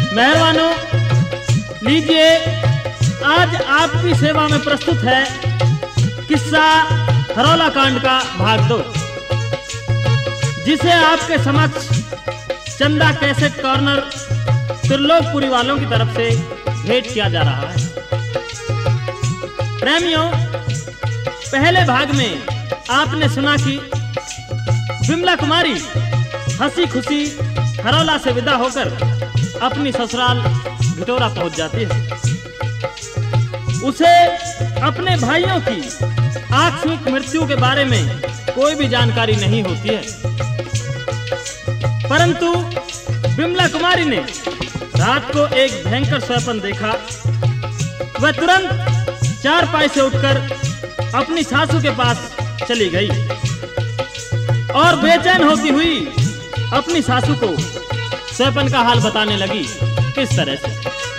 मेहरबानों, लीजिए आज आपकी सेवा में प्रस्तुत है किस्सा हरौला कांड का भाग 2, जिसे आपके समक्ष चंदा कैसेट कॉर्नर त्रिलोकपुरी वालों की तरफ से भेंट किया जा रहा है। प्रेमियों, पहले भाग में आपने सुना कि विमला कुमारी हंसी खुशी हरौला से विदा होकर अपनी ससुराल भिटोरा पहुंच जाती है। उसे अपने भाइयों की आकस्मिक मृत्यु के बारे में कोई भी जानकारी नहीं होती है, परंतु विमला कुमारी ने रात को एक भयंकर स्वप्न देखा। वह तुरंत चारपाई से उठकर अपनी सासू के पास चली गई और बेचैन होती हुई अपनी सासू को स्वप्न का हाल बताने लगी। किस तरह से?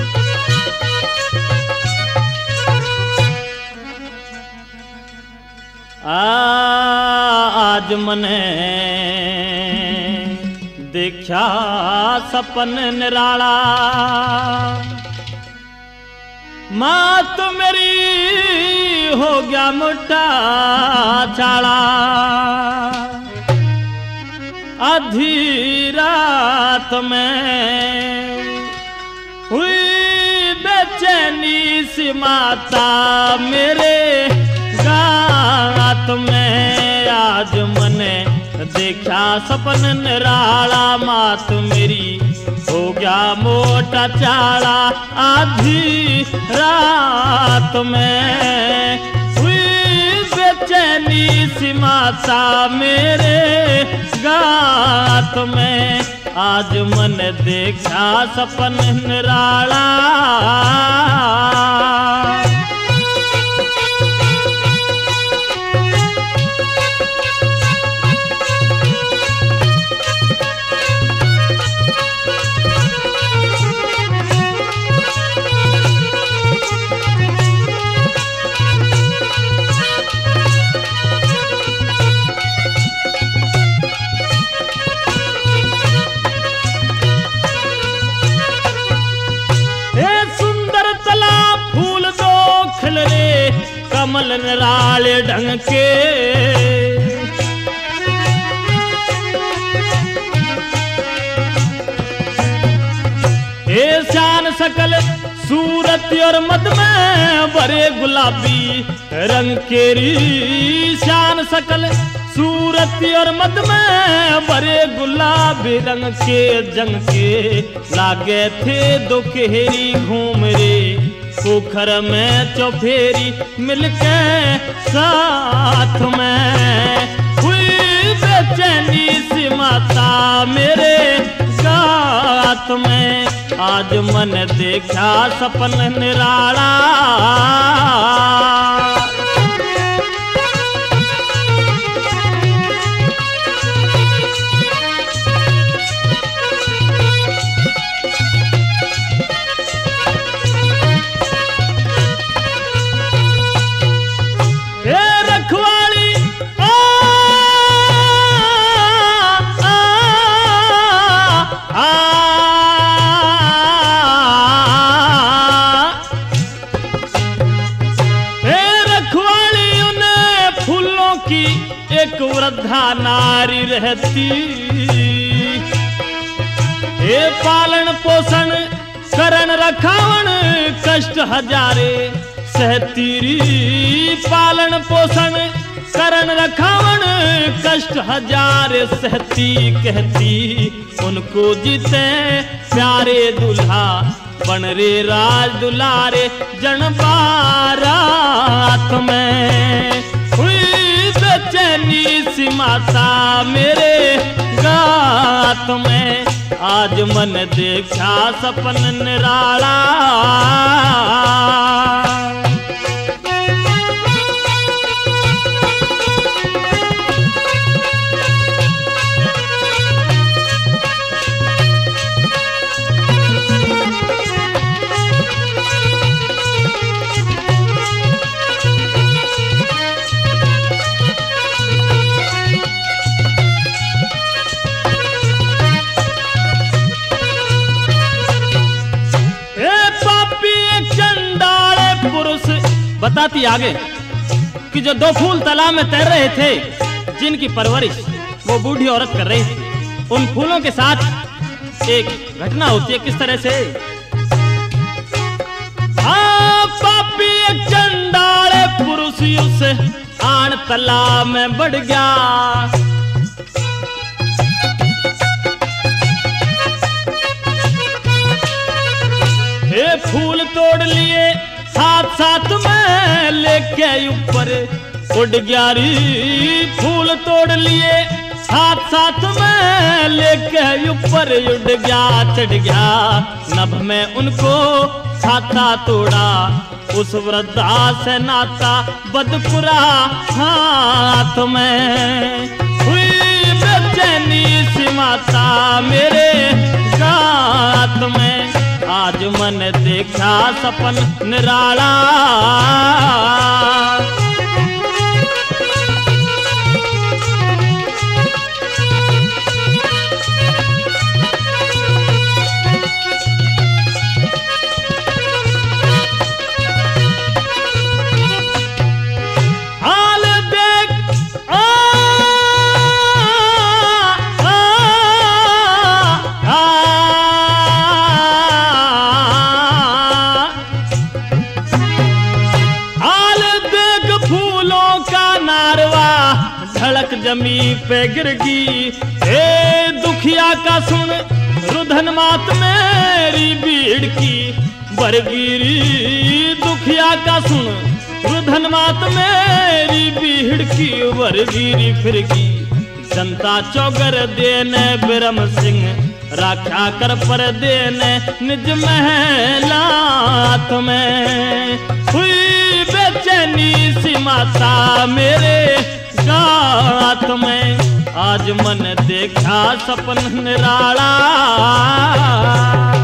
आज मने देखा सपन निराला, माँ तो मेरी हो गया मोटा छाड़ा। आधी रात में हुई बेचैनी सी माता मेरे गात में। आज मने देखा सपन निराला, मात मेरी हो गया मोटा चाड़ा। आधी रात में हुई बेचैनी सी माता मेरे गात में। आज मन देखा सपन निराला। कमल निराले ढंग के हे शान सकल सूरत और मद में बड़े गुलाबी रंग केरी। शान सकल सूरत और मद में बड़े गुलाबी रंग के जंग के लागे थे दो केहरी घूम रे। पोखर में चौफेरी मिलके साथ में हुई बेचैनी सी माता मेरे गात में। आज मन देखा सपन निराला। एक वृद्धा नारी रहती, हे पालन पोषण करन रखावन कष्ट हजारे सहतीरी। पालन पोषण करन रखावन कष्ट हजारे सहती। कहती उनको जीते प्यारे दुल्हा बन रे राज दुलारे। जन बारात में बेचैनी सी माता मेरे गात में। आज मन देखा सपन निराला। बताती आगे कि जो दो फूल तालाब में तैर रहे थे, जिनकी परवरिश वो बूढ़ी औरत कर रही थी, उन फूलों के साथ एक घटना होती है। किस तरह से? पापी एक चंडाले पुरुष उस आन तालाब में बढ़ गया। हे फूल तोड़ लिए साथ साथ में लेके ऊपर उड़ गया री। फूल तोड़ लिए साथ साथ में लेके ऊपर उड़ गया, चढ़ गया नभ में उनको खाता तोड़ा। उस वृद्धा से नाता बदपुरा हाथ में हुई बेचैनी सी माता मेरे गात में। आज मन देखा सपन निराला, जमी पे गिरगी। हे दुखिया का सुन रुधन मात मेरी भीड़ की बरगिरी। दुखिया का सुन रुधन मात मेरी भीड़ की बरगिरी फिरगी। जनता चौगर देने बिरम सिंह राख्या कर पर देने निज महलात में। हुई बेचैनी सी माता मेरे गात में। आज मन देखा सपन निराला।